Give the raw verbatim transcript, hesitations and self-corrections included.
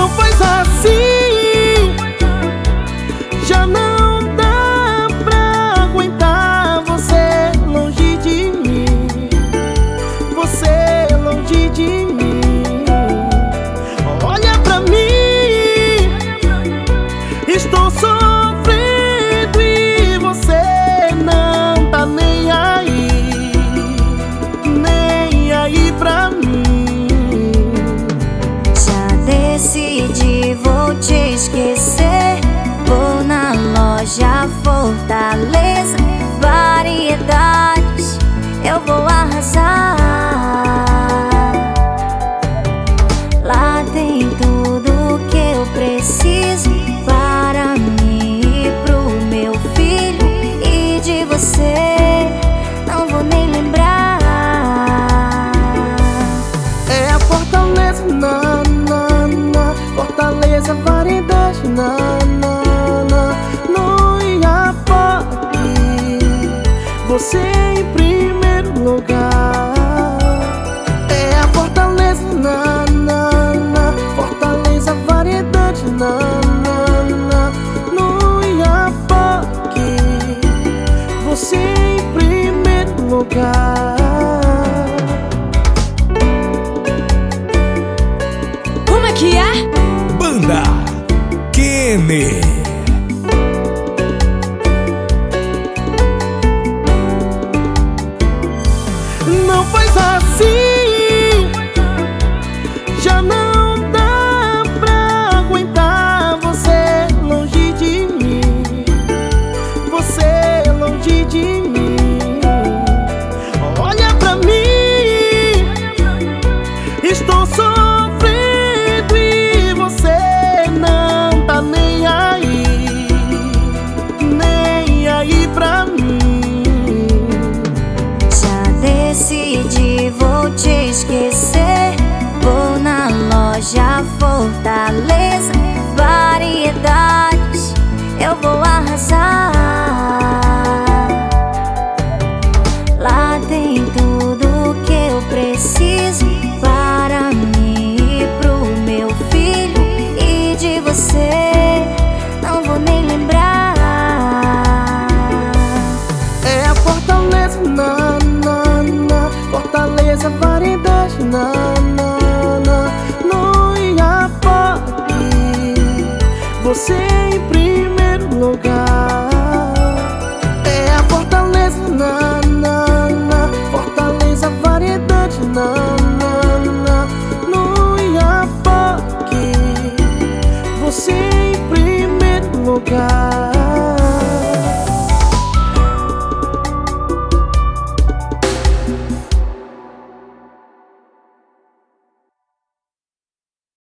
Não faz assim, já não dá pra aguentar você longe de mim, você longe de mim. Olha pra mim, estou sofrendo e você não tá nem aí, nem aí pra mim. Decidi, vou te esquecer. Vou na loja Fortaleza, variedades, eu vou arrasar. Lá tem tudo que eu preciso para mim e pro meu filho. E de você não vou nem lembrar. É a Fortaleza, na Fortaleza, variedade, na, na, na, no Iapoque, você em primeiro lugar. É a Fortaleza, na, na, na, Fortaleza, variedade, na, na, na, no Iapoque, você em primeiro lugar. Como é que é? Banda Kenner. Não faz assim, já não dá pra aguentar você longe de mim, você longe de mim. Olha pra mim, estou sofrendo e você não tá nem aí, nem aí pra mim. Decidi, vou te esquecer. Vou na loja Fortaleza, variedades, eu vou arrasar. Lá tem tudo que eu preciso para mim e pro meu filho. E de você não vou nem lembrar. É a Fortaleza, na, Fortaleza, variedade, na, na, na, no Iapoque, você em primeiro lugar. É a Fortaleza, na, na, na, Fortaleza, variedade, na, na, na, no Iapoque, você em primeiro lugar.